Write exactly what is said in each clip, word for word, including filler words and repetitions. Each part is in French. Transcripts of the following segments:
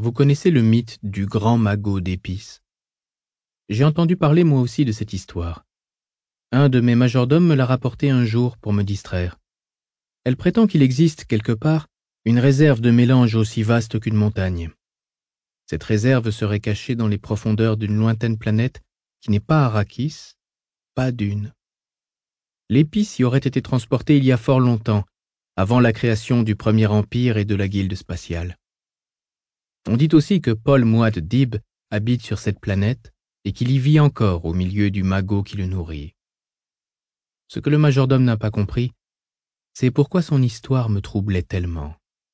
Vous connaissez le mythe du grand magot d'épices. J'ai entendu parler moi aussi de cette histoire. Un de mes majordomes me l'a rapportée un jour pour me distraire. Elle prétend qu'il existe quelque part une réserve de mélange aussi vaste qu'une montagne. Cette réserve serait cachée dans les profondeurs d'une lointaine planète qui n'est pas Arrakis, pas Dune. L'épice y aurait été transportée il y a fort longtemps, avant la création du premier empire et de la guilde spatiale. On dit aussi que Paul Muad'Dib habite sur cette planète et qu'il y vit encore au milieu du magot qui le nourrit. Ce que le majordome n'a pas compris, c'est pourquoi son histoire me troublait tellement.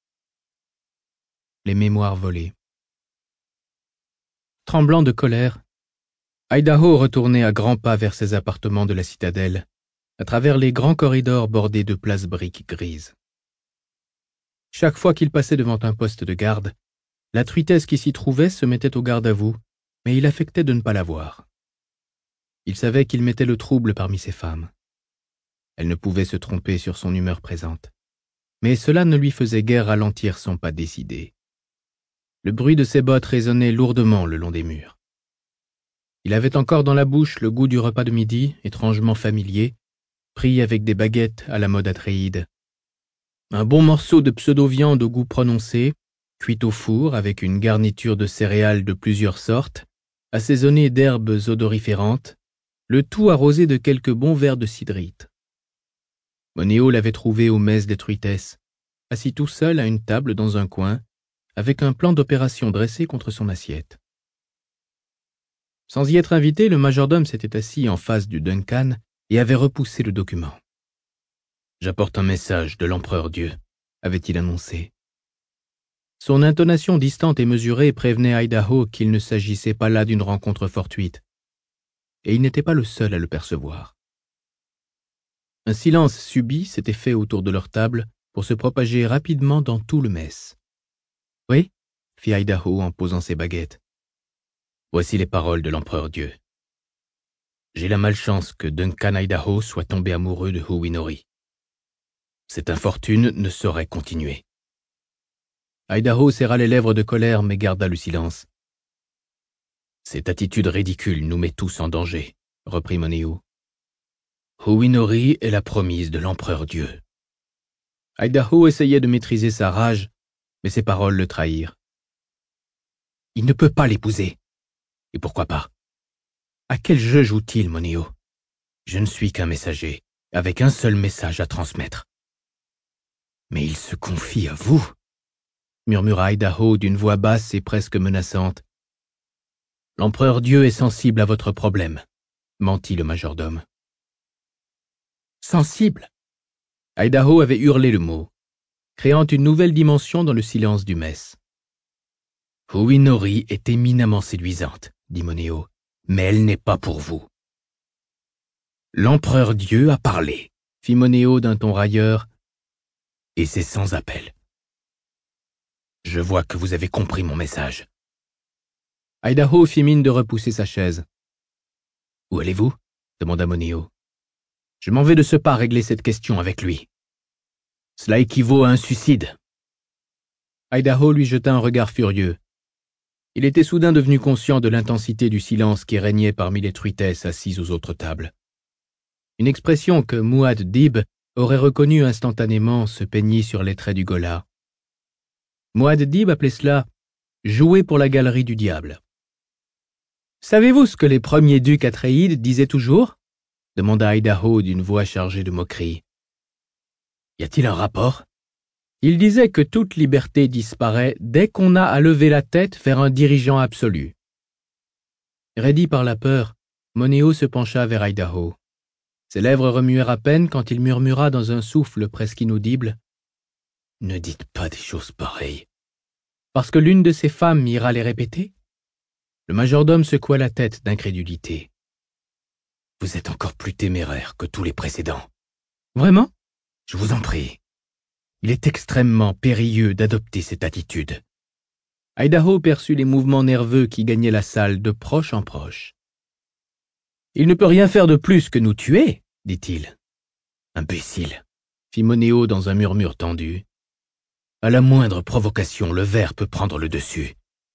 Les mémoires volées. Tremblant de colère, Idaho retournait à grands pas vers ses appartements de la citadelle, à travers les grands corridors bordés de places briques grises. Chaque fois qu'il passait devant un poste de garde, la truitesse qui s'y trouvait se mettait au garde à vous, mais il affectait de ne pas la voir. Il savait qu'il mettait le trouble parmi ses femmes. Elle ne pouvait se tromper sur son humeur présente, mais cela ne lui faisait guère ralentir son pas décidé. Le bruit de ses bottes résonnait lourdement le long des murs. Il avait encore dans la bouche le goût du repas de midi, étrangement familier, pris avec des baguettes à la mode Atréide. Un bon morceau de pseudo-viande au goût prononcé, cuit au four avec une garniture de céréales de plusieurs sortes, assaisonnée d'herbes odoriférantes, le tout arrosé de quelques bons verres de cidrite. Monéo l'avait trouvé au mess des truitesses, assis tout seul à une table dans un coin, avec un plan d'opération dressé contre son assiette. Sans y être invité, le majordome s'était assis en face du Duncan et avait repoussé le document. « J'apporte un message de l'empereur Dieu », avait-il annoncé. Son intonation distante et mesurée prévenait Idaho qu'il ne s'agissait pas là d'une rencontre fortuite, et il n'était pas le seul à le percevoir. Un silence subit s'était fait autour de leur table pour se propager rapidement dans tout le mess. « Oui » fit Idaho en posant ses baguettes. « Voici les paroles de l'empereur Dieu. J'ai la malchance que Duncan Idaho soit tombé amoureux de Huwinori. Cette infortune ne saurait continuer. » Idaho serra les lèvres de colère mais garda le silence. « Cette attitude ridicule nous met tous en danger, » reprit Monéo. « Huwinori est la promise de l'empereur Dieu. » Idaho essayait de maîtriser sa rage, mais ses paroles le trahirent. « Il ne peut pas l'épouser. Et pourquoi pas? À quel jeu joue-t-il, Monéo? Je ne suis qu'un messager, avec un seul message à transmettre. »« Mais il se confie à vous » murmura Idaho d'une voix basse et presque menaçante. « L'empereur Dieu est sensible à votre problème, » mentit le majordome. « Sensible » Idaho avait hurlé le mot, créant une nouvelle dimension dans le silence du mess. « Huwinori est éminemment séduisante, » dit Monéo, « mais elle n'est pas pour vous. »« L'empereur Dieu a parlé, » fit Monéo d'un ton railleur, « et c'est sans appel. Je vois que vous avez compris mon message. » Idaho fit mine de repousser sa chaise. « Où allez-vous » demanda Monéo. « Je m'en vais de ce pas régler cette question avec lui. Cela équivaut à un suicide. » Idaho lui jeta un regard furieux. Il était soudain devenu conscient de l'intensité du silence qui régnait parmi les truitesses assises aux autres tables. Une expression que Muad'Dib aurait reconnue instantanément se peignit sur les traits du ghola. Muad'Dib appelait cela « jouer pour la galerie du diable ». « Savez-vous ce que les premiers ducs Atréides disaient toujours » demanda Idaho d'une voix chargée de moquerie. « Y a-t-il un rapport ?» Il disait que toute liberté disparaît dès qu'on a à lever la tête vers un dirigeant absolu. Raidi par la peur, Monéo se pencha vers Idaho. Ses lèvres remuèrent à peine quand il murmura dans un souffle presque inaudible. « Ne dites pas des choses pareilles. » « Parce que l'une de ses femmes ira les répéter ?» Le majordome secoua la tête d'incrédulité. « Vous êtes encore plus téméraire que tous les précédents. »« Vraiment ? Je vous en prie. Il est extrêmement périlleux d'adopter cette attitude. » Idaho perçut les mouvements nerveux qui gagnaient la salle de proche en proche. « Il ne peut rien faire de plus que nous tuer, » dit-il. « Imbécile, » fit Monéo dans un murmure tendu. « À la moindre provocation, le ver peut prendre le dessus.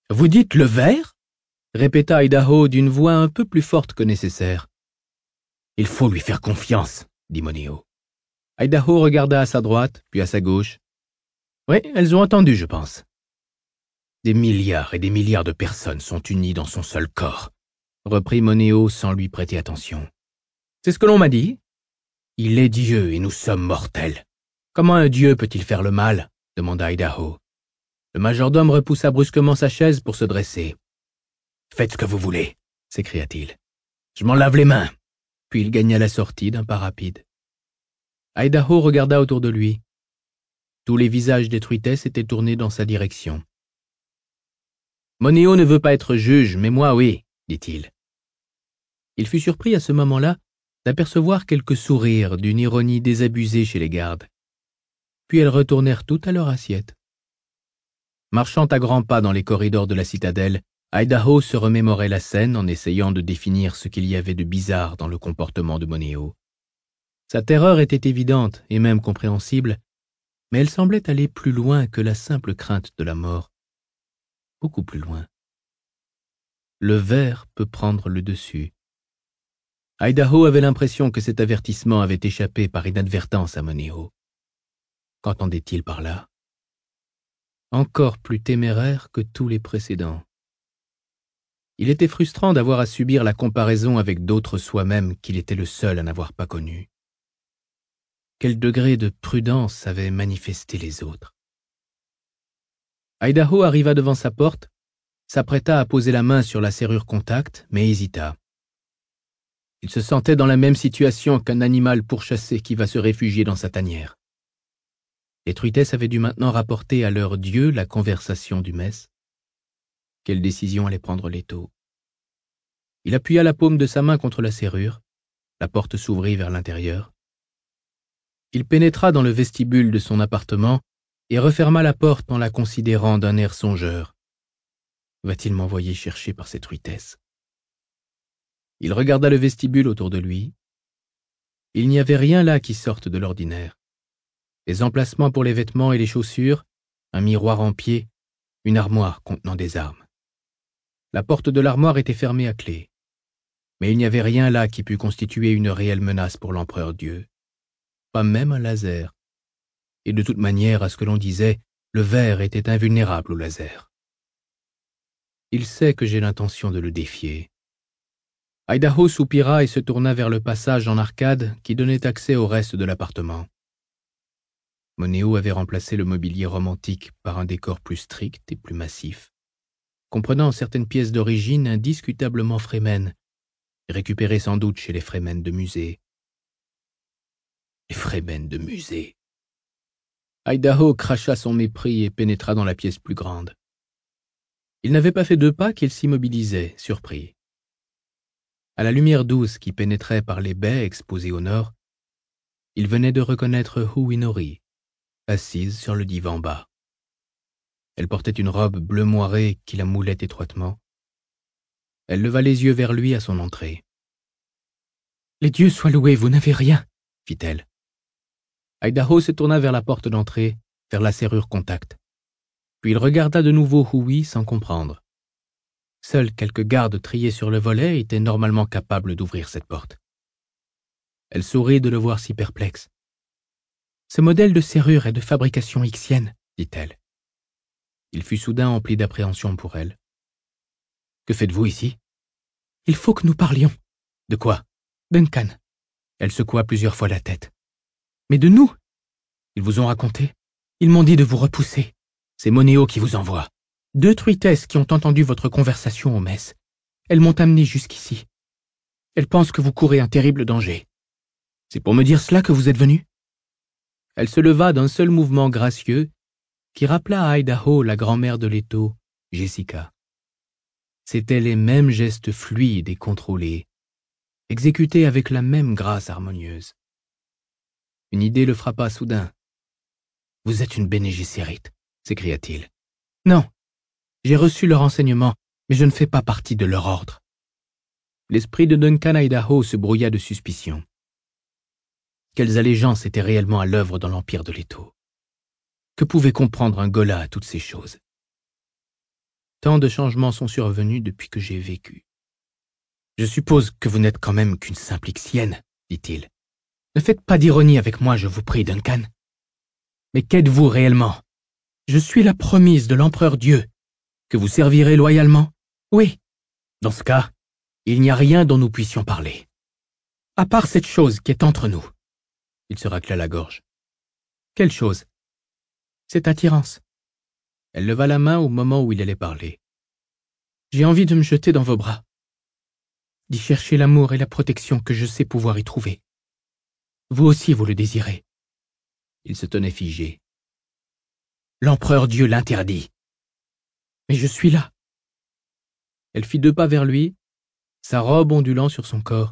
Vous dites le ver? Répéta Idaho d'une voix un peu plus forte que nécessaire. Il faut lui faire confiance, dit Moneo. Idaho regarda à sa droite, puis à sa gauche. Oui, elles ont entendu, je pense. Des milliards et des milliards de personnes sont unies dans son seul corps, reprit Moneo sans lui prêter attention. C'est ce que l'on m'a dit. Il est Dieu et nous sommes mortels. Comment un Dieu peut-il faire le mal? Demanda Idaho. Le majordome repoussa brusquement sa chaise pour se dresser. Faites ce que vous voulez, s'écria-t-il. Je m'en lave les mains. Puis il gagna la sortie d'un pas rapide. Idaho regarda autour de lui. Tous les visages des truitesses étaient tournés dans sa direction. Moneo ne veut pas être juge, mais moi oui, dit-il. Il fut surpris à ce moment-là d'apercevoir quelques sourires d'une ironie désabusée chez les gardes. Puis elles retournèrent toutes à leur assiette. Marchant à grands pas dans les corridors de la citadelle, Idaho se remémorait la scène en essayant de définir ce qu'il y avait de bizarre dans le comportement de Moneo. Sa terreur était évidente et même compréhensible, mais elle semblait aller plus loin que la simple crainte de la mort. Beaucoup plus loin. Le ver peut prendre le dessus. Idaho avait l'impression que cet avertissement avait échappé par inadvertance à Moneo. Qu'entendait-il par là? Encore plus téméraire que tous les précédents. Il était frustrant d'avoir à subir la comparaison avec d'autres soi-même qu'il était le seul à n'avoir pas connus. Quel degré de prudence avaient manifesté les autres? Idaho arriva devant sa porte, s'apprêta à poser la main sur la serrure contact, mais hésita. Il se sentait dans la même situation qu'un animal pourchassé qui va se réfugier dans sa tanière. Les truitesses avaient dû maintenant rapporter à leur dieu la conversation du mess. Quelle décision allait prendre Leto? Il appuya la paume de sa main contre la serrure. La porte s'ouvrit vers l'intérieur. Il pénétra dans le vestibule de son appartement et referma la porte en la considérant d'un air songeur. Va-t-il m'envoyer chercher par cette truitesse? Il regarda le vestibule autour de lui. Il n'y avait rien là qui sorte de l'ordinaire. Les emplacements pour les vêtements et les chaussures, un miroir en pied, une armoire contenant des armes. La porte de l'armoire était fermée à clé. Mais il n'y avait rien là qui pût constituer une réelle menace pour l'empereur Dieu. Pas même un laser. Et de toute manière, à ce que l'on disait, le ver était invulnérable au laser. Il sait que j'ai l'intention de le défier. Idaho soupira et se tourna vers le passage en arcade qui donnait accès au reste de l'appartement. Moneo avait remplacé le mobilier romantique par un décor plus strict et plus massif, comprenant certaines pièces d'origine indiscutablement Fremen, récupérées sans doute chez les Fremen de musée. Les Fremen de musée. Idaho cracha son mépris et pénétra dans la pièce plus grande. Il n'avait pas fait deux pas qu'il s'immobilisait, surpris. À la lumière douce qui pénétrait par les baies exposées au nord, il venait de reconnaître Huinori, assise sur le divan bas. Elle portait une robe bleu moirée qui la moulait étroitement. Elle leva les yeux vers lui à son entrée. « Les dieux soient loués, vous n'avez rien, fit-elle. Idaho se tourna vers la porte d'entrée, vers la serrure contact. Puis il regarda de nouveau Hui sans comprendre. Seuls quelques gardes triés sur le volet étaient normalement capables d'ouvrir cette porte. Elle sourit de le voir si perplexe. « Ce modèle de serrure est de fabrication ixienne, dit-elle. Il fut soudain empli d'appréhension pour elle. « Que faites-vous ici ?»« Il faut que nous parlions. »« De quoi ?»« Duncan. » Elle secoua plusieurs fois la tête. « Mais de nous ?»« Ils vous ont raconté ? Ils m'ont dit de vous repousser. C'est Moneo qui vous envoie. Deux truitesses qui ont entendu votre conversation au mess. Elles m'ont amené jusqu'ici. Elles pensent que vous courez un terrible danger. C'est pour me dire cela que vous êtes venu ?» Elle se leva d'un seul mouvement gracieux qui rappela à Idaho la grand-mère de Leto, Jessica. C'étaient les mêmes gestes fluides et contrôlés, exécutés avec la même grâce harmonieuse. Une idée le frappa soudain. « Vous êtes une Bene Gesserit » s'écria-t-il. « Non, j'ai reçu leur enseignement, mais je ne fais pas partie de leur ordre. » L'esprit de Duncan Idaho se brouilla de suspicion. Quelles allégeances étaient réellement à l'œuvre dans l'empire de Leto? Que pouvait comprendre un Ghola à toutes ces choses? Tant de changements sont survenus depuis que j'ai vécu. Je suppose que vous n'êtes quand même qu'une simple Ixienne, dit-il. Ne faites pas d'ironie avec moi, je vous prie, Duncan. Mais qu'êtes-vous réellement? Je suis la promise de l'empereur Dieu, que vous servirez loyalement? Oui. Dans ce cas, il n'y a rien dont nous puissions parler. À part cette chose qui est entre nous. Il se racla la gorge. Quelle chose? Cette attirance. Elle leva la main au moment où il allait parler. J'ai envie de me jeter dans vos bras, d'y chercher l'amour et la protection que je sais pouvoir y trouver. Vous aussi vous le désirez. Il se tenait figé. L'empereur Dieu l'interdit. Mais je suis là. Elle fit deux pas vers lui, sa robe ondulant sur son corps.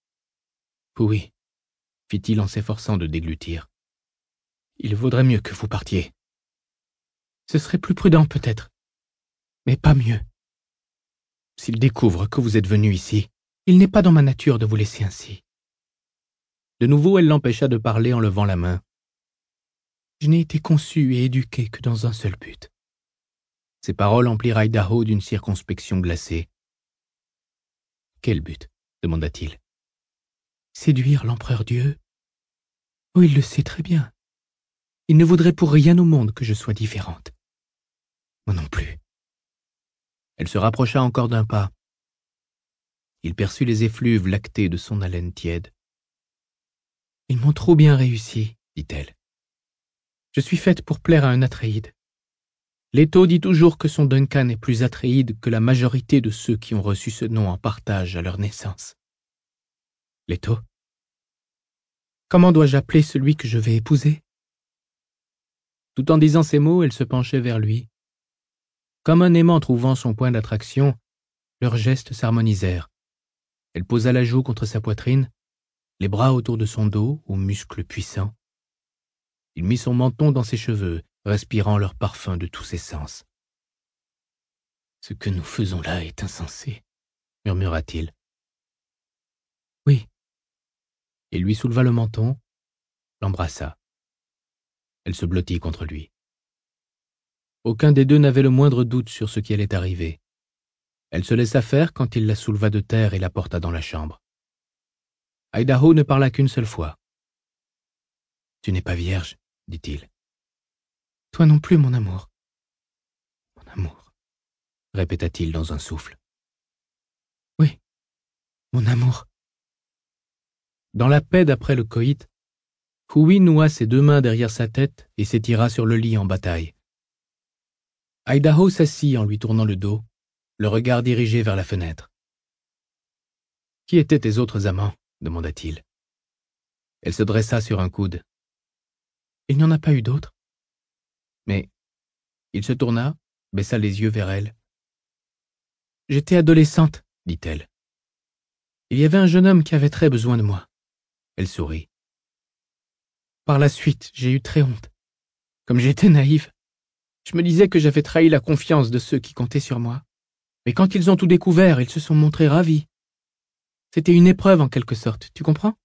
Oui, fit-il en s'efforçant de déglutir. Il vaudrait mieux que vous partiez. Ce serait plus prudent peut-être, mais pas mieux. S'il découvre que vous êtes venu ici, il n'est pas dans ma nature de vous laisser ainsi. De nouveau, elle l'empêcha de parler en levant la main. Je n'ai été conçu et éduqué que dans un seul but. Ces paroles emplirent Idaho d'une circonspection glacée. Quel but? Demanda-t-il. Séduire l'empereur Dieu? Oh, il le sait très bien. Il ne voudrait pour rien au monde que je sois différente. Moi non plus. Elle se rapprocha encore d'un pas. Il perçut les effluves lactés de son haleine tiède. Ils m'ont trop bien réussi, dit-elle. Je suis faite pour plaire à un Atréide. Leto dit toujours que son Duncan est plus Atréide que la majorité de ceux qui ont reçu ce nom en partage à leur naissance. Leto? Comment dois-je appeler celui que je vais épouser? Tout en disant ces mots, elle se penchait vers lui. Comme un aimant trouvant son point d'attraction, leurs gestes s'harmonisèrent. Elle posa la joue contre sa poitrine, les bras autour de son dos, aux muscles puissants. Il mit son menton dans ses cheveux, respirant leur parfum de tous ses sens. « Ce que nous faisons là est insensé, » murmura-t-il. « Oui. » Il lui souleva le menton, l'embrassa. Elle se blottit contre lui. Aucun des deux n'avait le moindre doute sur ce qui allait arriver. Elle se laissa faire quand il la souleva de terre et la porta dans la chambre. Idaho ne parla qu'une seule fois. « Tu n'es pas vierge, » dit-il. « Toi non plus, mon amour. »« Mon amour, » répéta-t-il dans un souffle. « Oui, mon amour. » Dans la paix d'après le coït, Huwi noua ses deux mains derrière sa tête et s'étira sur le lit en bataille. Idaho s'assit en lui tournant le dos, le regard dirigé vers la fenêtre. « Qui étaient tes autres amants ?» demanda-t-il. Elle se dressa sur un coude. « Il n'y en a pas eu d'autres. » Mais il se tourna, baissa les yeux vers elle. « J'étais adolescente, » dit-elle. « Il y avait un jeune homme qui avait très besoin de moi. » Elle sourit. Par la suite, j'ai eu très honte. Comme j'étais naïve, je me disais que j'avais trahi la confiance de ceux qui comptaient sur moi. Mais quand ils ont tout découvert, ils se sont montrés ravis. C'était une épreuve en quelque sorte, tu comprends?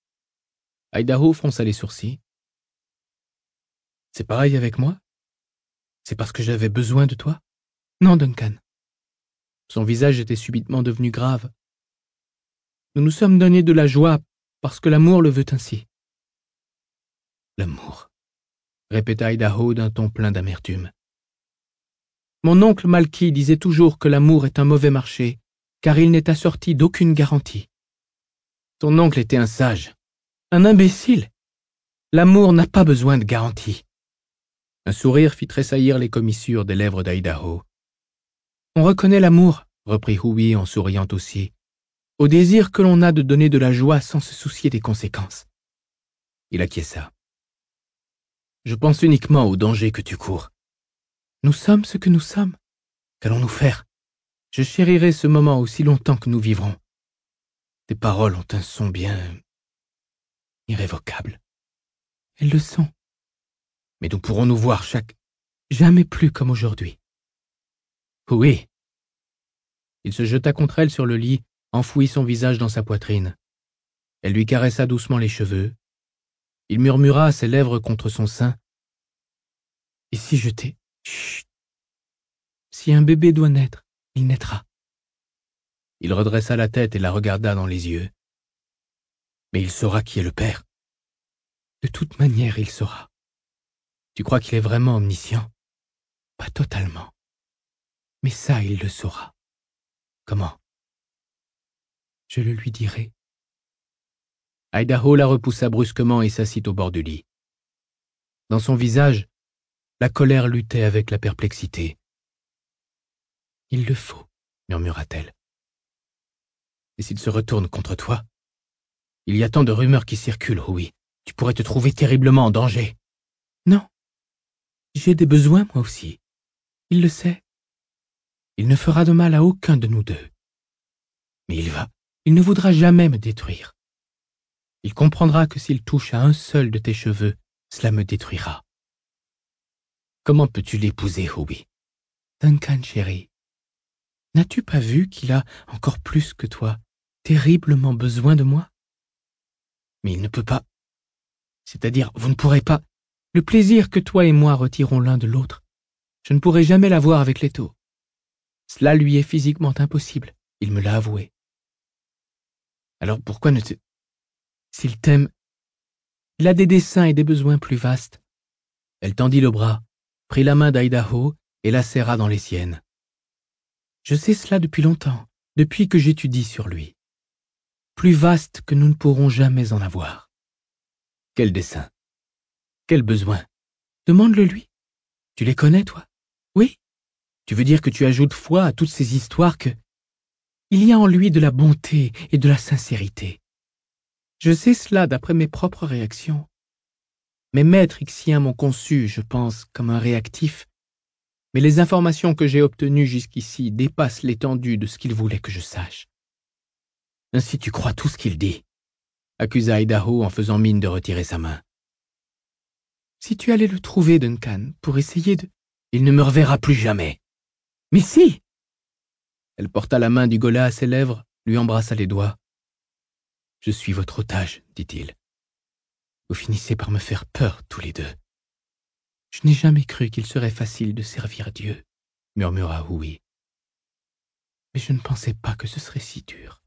Idaho fronça les sourcils. C'est pareil avec moi? C'est parce que j'avais besoin de toi? Non, Duncan. Son visage était subitement devenu grave. Nous nous sommes donné de la joie parce que l'amour le veut ainsi. L'amour, répéta Idaho d'un ton plein d'amertume. Mon oncle Malky disait toujours que l'amour est un mauvais marché, car il n'est assorti d'aucune garantie. Ton oncle était un sage, un imbécile. L'amour n'a pas besoin de garantie. Un sourire fit tressaillir les commissures des lèvres d'Idaho. On reconnaît l'amour, reprit Huwi en souriant aussi, au désir que l'on a de donner de la joie sans se soucier des conséquences. Il acquiesça. Je pense uniquement au danger que tu cours. Nous sommes ce que nous sommes. Qu'allons-nous faire? Je chérirai ce moment aussi longtemps que nous vivrons. Tes paroles ont un son bien irrévocable. Elles le sont. Mais nous pourrons nous voir chaque... Jamais plus comme aujourd'hui. Oui. Il se jeta contre elle sur le lit, enfouit son visage dans sa poitrine. Elle lui caressa doucement les cheveux. Il murmura ses lèvres contre son sein. « Et si je t'ai... Chut. Si un bébé doit naître, il naîtra. Il redressa la tête et la regarda dans les yeux. Mais il saura qui est le père. De toute manière, il saura. Tu crois qu'il est vraiment omniscient? Pas totalement. Mais ça, il le saura. Comment? Je le lui dirai. Idaho la repoussa brusquement et s'assit au bord du lit. Dans son visage, la colère luttait avec la perplexité. « Il le faut, » murmura-t-elle. « Et s'il se retourne contre toi? Il y a tant de rumeurs qui circulent, oui. Tu pourrais te trouver terriblement en danger. » « Non. J'ai des besoins, moi aussi. Il le sait. Il ne fera de mal à aucun de nous deux. Mais il va. Il ne voudra jamais me détruire. Il comprendra que s'il touche à un seul de tes cheveux, cela me détruira. Comment peux-tu l'épouser, Hughie? Duncan, chéri, n'as-tu pas vu qu'il a, encore plus que toi, terriblement besoin de moi? Mais il ne peut pas. C'est-à-dire, vous ne pourrez pas. Le plaisir que toi et moi retirons l'un de l'autre, je ne pourrai jamais l'avoir avec Leto. Cela lui est physiquement impossible, il me l'a avoué. Alors pourquoi ne te... S'il t'aime, il a des desseins et des besoins plus vastes. Elle tendit le bras, prit la main d'Idaho et la serra dans les siennes. Je sais cela depuis longtemps, depuis que j'étudie sur lui. Plus vaste que nous ne pourrons jamais en avoir. Quel dessein? Quel besoin? Demande-le lui. Tu les connais, toi? Oui? Tu veux dire que tu ajoutes foi à toutes ces histoires que... Il y a en lui de la bonté et de la sincérité. Je sais cela d'après mes propres réactions. Mes maîtres ixiens m'ont conçu, je pense, comme un réactif, mais les informations que j'ai obtenues jusqu'ici dépassent l'étendue de ce qu'il voulait que je sache. Ainsi tu crois tout ce qu'il dit, accusa Idaho en faisant mine de retirer sa main. Si tu allais le trouver, Duncan, pour essayer de... Il ne me reverra plus jamais. Mais si! Elle porta la main du ghola à ses lèvres, lui embrassa les doigts. Je suis votre otage, dit-il. Vous finissez par me faire peur, tous les deux. Je n'ai jamais cru qu'il serait facile de servir Dieu, murmura Hughie. Mais je ne pensais pas que ce serait si dur.